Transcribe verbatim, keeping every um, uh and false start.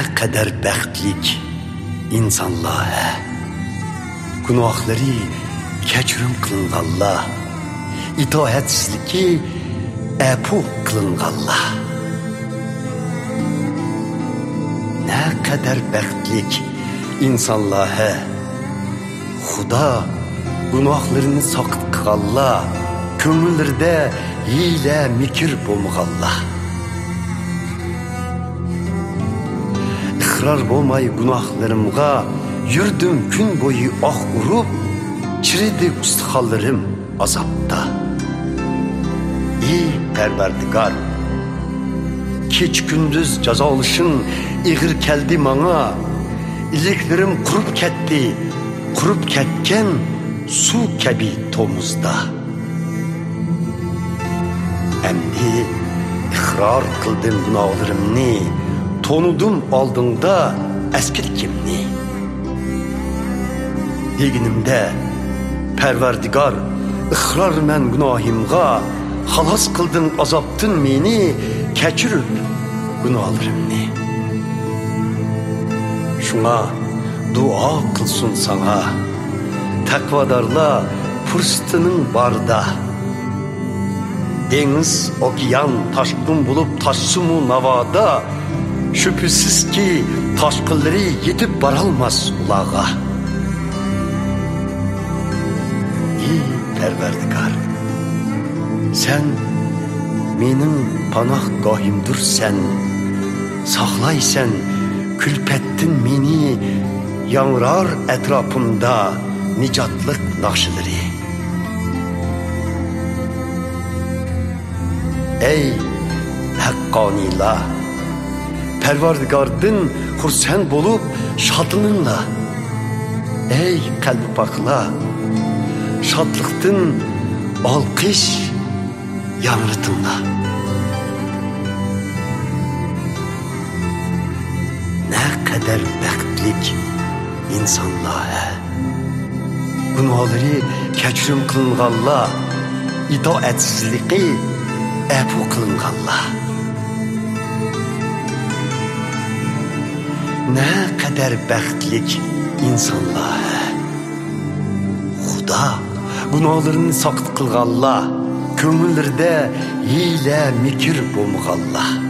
kadar baxtlik insonlar, gunohlari kechirim qilinganlar, itoatsizligi afu qilinganlar. Ne kadar baxtlik insonlar, Xudo gunohlarini soqit qilganlar, ko'ngillarida hiyla mikr bo'lmaganlar. İqrar bo'lmay gunohlarimga yurdim kun bo'yi oq urib, chiridi ustixonlarim azobda. Ey Parvardigor, kech kunduz jazolishing ig'ir keldi menga. Iliklarim qurib ketdi, qurib ketgan suv kabi tomuzda. Endi iqror qildim gunohlarimni, tonudim oldingda eski kimni. Deginimde Parvardigor, iqror men gunohimga, xalos qilding azobdan meni, kechirib gunohlarimni. Şuna dua qilsin sana, taqvodorlar fursatining barda. Deniz, okean taşkın bulup taşsumu navada, şüphesiz ki taşkınları yetip baralmaz ulağa. Ey Parvardigor, sen mening panohgohimdir sen, saqlaysan külpettin meni, yangrar etrafımda nicatlık nakşileri. Ey haqqoniylar, Parvardigordan xursand bo'lib shodlaninglar. Ey qalbi poklar, shodlikdan olqish yangratinglar. Ne kadar baxtlik insonlar, gunohlari kechirim qilinganlar, itoatsizligi afu qilinganlar. Ne kadar baxtlik insonlar, Xudo gunohlarini soqit qilganlar, ko'ngillarida hiyla mikr bo'lmaganlar.